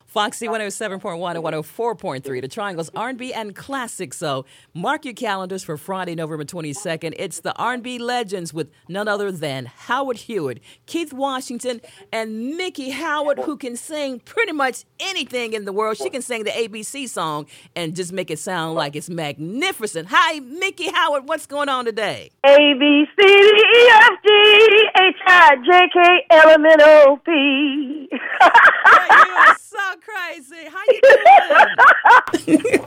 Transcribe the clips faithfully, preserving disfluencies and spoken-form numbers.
Foxy one oh seven point one and one oh four point three, the Triangle's R and B and Classic. So mark your calendars for Friday, November twenty-second. It's the R and B legends with none other than Howard Hewitt, Keith Washington, and Mickey Howard, who can sing pretty much anything in the world. She can sing the A B C song and just make it sound like it's magnificent. Hi, Mickey Howard. What's going on today? A, B, C, D, E, F, G, H, I, J, K, L, M, N, O, P. Hey, you are so crazy. How you doing?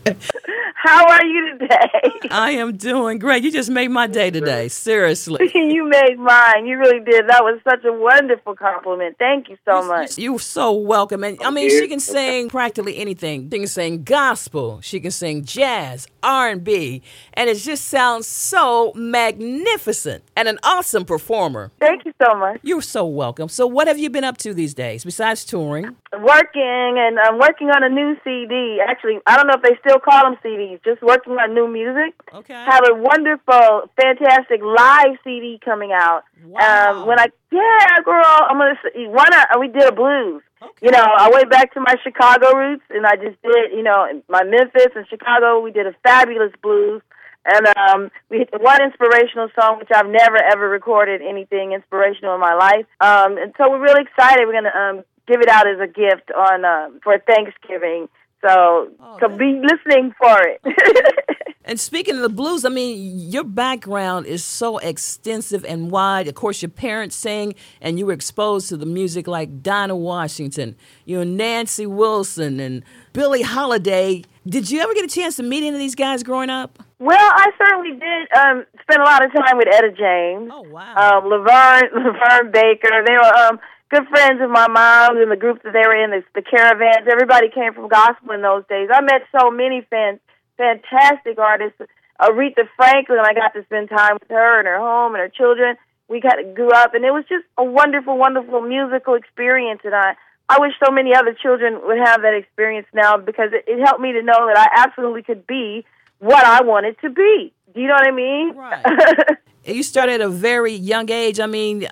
How are you today? I am doing great. You just made my day today. Seriously. You made mine. You really did. That was such a wonderful compliment. Thank you so much. You're so welcome. And I mean, she can sing practically anything. She can sing gospel. She can sing jazz, R and B. And it just sounds so magnificent and an awesome performer. Thank you so much. You're so welcome. So what have you been up to these days besides touring? Working, and I'm working on a new C D. Actually, I don't know if they still call them C Ds. Just working on new music. Okay. Have a wonderful, fantastic live C D coming out. Wow. Um, when I, yeah, girl, I'm gonna say, one. I, we did a blues. Okay. You know, I went back to my Chicago roots, and I just did, you know, my Memphis and Chicago. We did a fabulous blues. And um, we hit one inspirational song, which I've never, ever recorded anything inspirational in my life. Um, and so we're really excited. We're going to um, give it out as a gift on uh, for Thanksgiving. So, oh, so be listening for it. And speaking of the blues, I mean, your background is so extensive and wide. Of course, your parents sang, and you were exposed to the music like Dinah Washington, you know, Nancy Wilson, and Billie Holiday. Did you ever get a chance to meet any of these guys growing up? Well, I certainly did um, spend a lot of time with Etta James. Oh, wow. Um, Laverne, Laverne Baker. They were um, good friends of my mom's and the group that they were in, the, the Caravans. Everybody came from gospel in those days. I met so many fans. Fantastic artists. Aretha Franklin, I got to spend time with her and her home and her children. We got grew up, and it was just a wonderful, wonderful musical experience. And I, I wish so many other children would have that experience now, because it, it helped me to know that I absolutely could be what I wanted to be. Do you know what I mean? Right. You started at a very young age. I mean,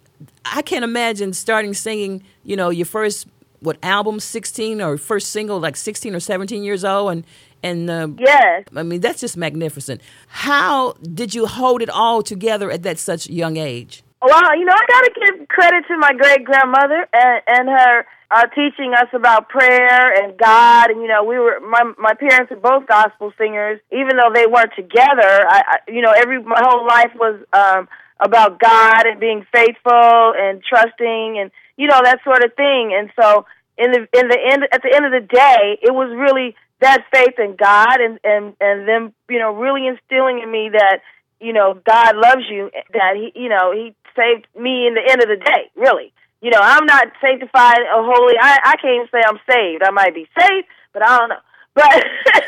I can't imagine starting singing, you know, your first, what, album, sixteen, or first single, like sixteen or seventeen years old, and And uh, yes. I mean, that's just magnificent. How did you hold it all together at that such young age? Well, you know, I got to give credit to my great-grandmother and, and her uh, teaching us about prayer and God. And, you know, we were my my parents are both gospel singers. Even though they weren't together, I, I you know, every my whole life was um, about God and being faithful and trusting and, you know, that sort of thing. And so in the in the end, at the end of the day, it was really that faith in God and, and, and them, you know, really instilling in me that, you know, God loves you, that he, you know, he saved me in the end of the day, really. You know, I'm not sanctified or holy. I, I can't even say I'm saved. I might be saved, but I don't know. But,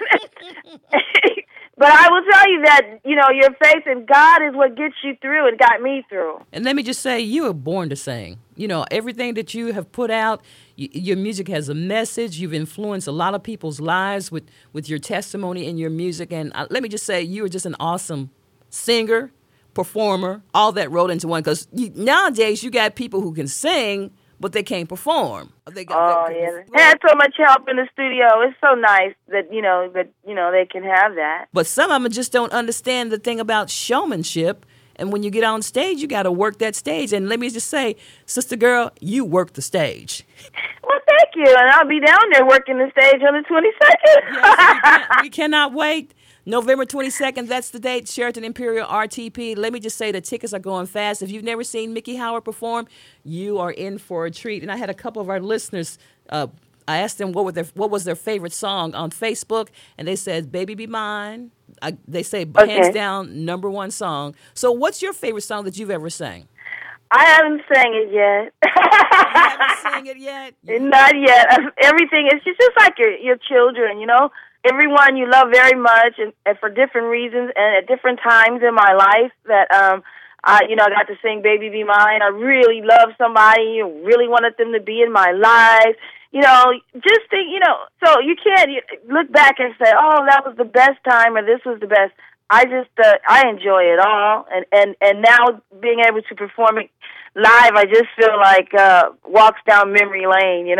but I will tell you that, you know, your faith in God is what gets you through and got me through. And let me just say, you were born to sing. You know, everything that you have put out, y- your music has a message. You've influenced a lot of people's lives with, with your testimony and your music. And uh, let me just say, you are just an awesome singer, performer, all that rolled into one. Because nowadays, you got people who can sing, but they can't perform. They got, oh, they, yeah. They had so much help in the studio. It's so nice that, you know, that, you know, they can have that. But some of them just don't understand the thing about showmanship. And when you get on stage, you got to work that stage. And let me just say, sister girl, you work the stage. Well, thank you. And I'll be down there working the stage on the twenty-second. Yes, we, can, we cannot wait. November twenty-second, that's the date, Sheraton Imperial R T P. Let me just say the tickets are going fast. If you've never seen Mickey Howard perform, you are in for a treat. And I had a couple of our listeners, uh, I asked them what, were their, what was their favorite song on Facebook, and they said, Baby Be Mine. I, they say, okay. hands down, number one song. So what's your favorite song that you've ever sang? I haven't sang it yet. You haven't sang it yet? Not yet. Everything is just, just like your, your children, you know? Everyone you love very much, and, and for different reasons and at different times in my life that, um, I, you know, I got to sing Baby Be Mine. I really love somebody, you really wanted them to be in my life. You know, just think, you know, so you can't look back and say, oh, that was the best time or this was the best. I just, uh, I enjoy it all. And, and, and now being able to perform it live, I just feel like uh, walks down memory lane, you know?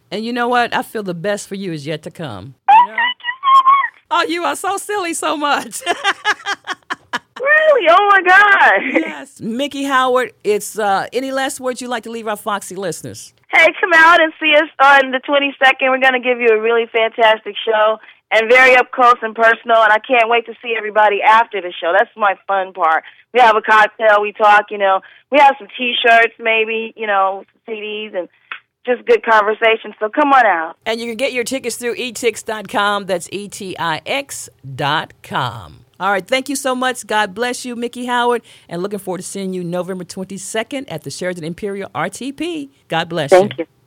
And you know what? I feel the best for you is yet to come. Oh, You know? thank you so much. Oh, you are so silly so much. Really? Oh, my God. Yes. Mickey Howard, it's uh, any last words you'd like to leave our Foxy listeners? Hey, come out and see us on the twenty-second. We're going to give you a really fantastic show and very up close and personal, and I can't wait to see everybody after the show. That's my fun part. We have a cocktail, we talk, you know. We have some T-shirts maybe, you know, C Ds, and just good conversation. So come on out. And you can get your tickets through e tix dot com. That's E T I X dot com. All right. Thank you so much. God bless you, Mickey Howard. And looking forward to seeing you November twenty-second at the Sheraton Imperial R T P. God bless Thank you. you.